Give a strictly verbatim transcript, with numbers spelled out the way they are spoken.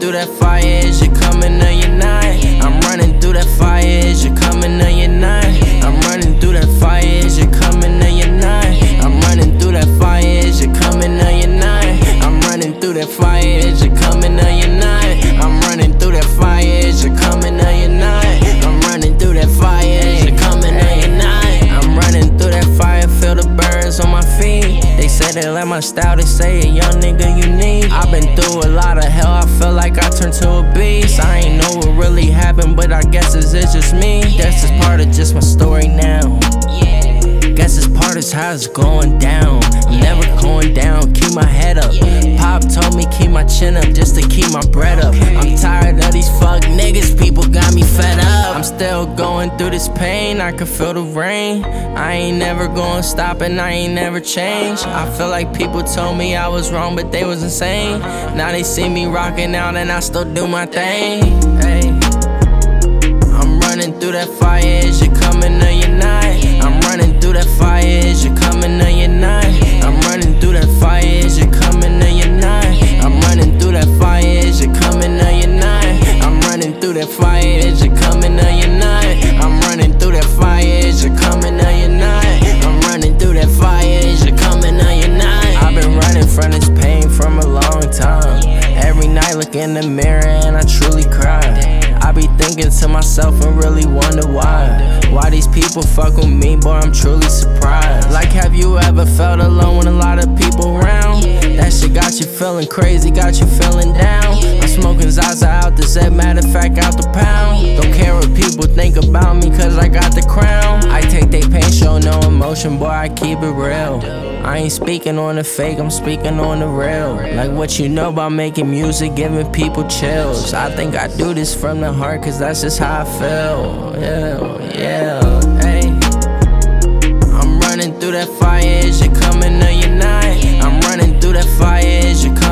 through that fire, is you coming or you're not? I'm running through that fire, is you coming or you're not? I'm running through that fire, is you coming or you're not? I'm running through that fire, is you coming or you're not? I'm running through that fire, is you coming or you're not? I'm running through that fire, is you coming or you're not? I'm running through that fire, is you coming or you're not? I'm running through that fire, feel the burns on my feet. They say they like my style, they say a young nigga unique. I've been through a lot of hell, I feel like I turned to a beast. I ain't know what really happened, but I guess this is just me. Guess it's part of just my story now. Guess it's part of how it's going down. I'm never going down, keep my head up. Pop told me keep my chin up just to keep my bread up. I'm tired of these fuck niggas, people got me fed up. I'm still going through this pain, I can feel the rain. I ain't never gonna stop and I ain't never change. I feel like people told me I was wrong but they was insane. Now they see me rocking out and I still do my thing. Hey. I'm running through that fire, is you coming or you're not? I'm running through that fire, is you coming or you're not? I'm running through that fire, is you coming or you're not? I'm running through that fire, is you coming or you're not? I'm running through that fire, is you coming or you're not? I'm running through that fire, is you coming or you're not? I'm running through that fire, is you coming or you're not? I've been running from this pain from a long time. Every night look in the mirror and I truly cry. I be thinking to myself and really wonder why Why these people fuck with me, boy, I'm truly surprised. Like, have you ever felt alone when a lot of people around? That shit got you feeling crazy, got you feeling down. I'm smoking Zaza out the Zed, matter of fact out the pound. Don't care what people think about me cause I got the crown. I take they pain, show no emotion, boy, I keep it real. I ain't speaking on the fake, I'm speaking on the real. Like what you know about making music, giving people chills. I think I do this from the heart cause that's just how I feel. Yeah, yeah, hey. I'm running through that fire, is you coming or you're not? I'm running through that fire, is you coming